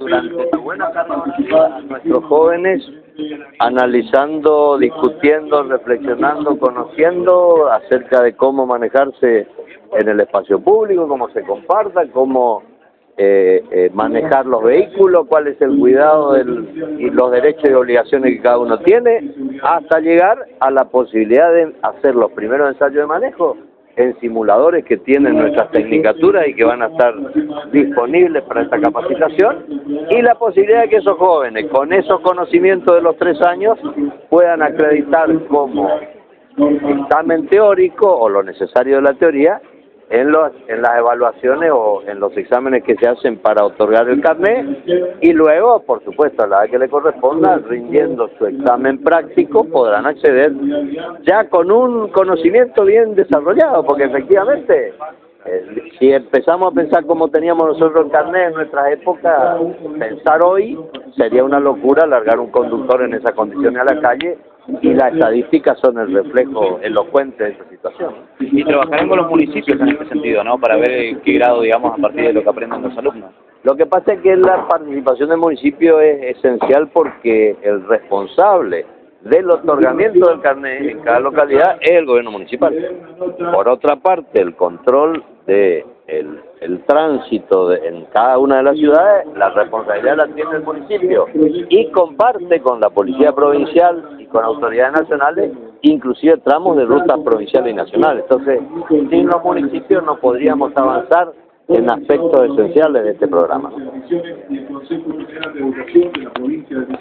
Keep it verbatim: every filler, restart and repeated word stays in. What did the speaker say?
durante la buena carnavalesca a nuestros jóvenes analizando, discutiendo, reflexionando, conociendo acerca de cómo manejarse en el espacio público, cómo se comparta, cómo eh, eh, manejar los vehículos, cuál es el cuidado del, y los derechos y obligaciones que cada uno tiene, hasta llegar a la posibilidad de hacer los primeros ensayos de manejo en simuladores que tienen nuestras tecnicaturas y que van a estar disponibles para esta capacitación, y la posibilidad de que esos jóvenes, con esos conocimientos de los tres años, puedan acreditar como examen teórico o lo necesario de la teoría en, los, en las evaluaciones o en los exámenes que se hacen para otorgar el carnet, y luego, por supuesto, a la vez que le corresponda, rindiendo su examen práctico, podrán acceder ya con un conocimiento bien desarrollado, porque efectivamente, eh, si empezamos a pensar como teníamos nosotros el carnet en nuestra época, pensar hoy sería una locura largar un conductor en esas condiciones a la calle, y las estadísticas son el reflejo elocuente de esa situación. Y trabajarán con los municipios en este sentido, ¿no? Para ver qué grado, digamos, a partir de lo que aprenden los alumnos. Lo que pasa es que la participación del municipio es esencial porque el responsable del otorgamiento del carnet en cada localidad es el gobierno municipal. Por otra parte, el control de el, el tránsito de, en cada una de las ciudades, la responsabilidad la tiene el municipio y comparte con la policía provincial y con autoridades nacionales, inclusive tramos de rutas provinciales y nacionales. Entonces, sin los municipios no podríamos avanzar en aspectos esenciales de este programa.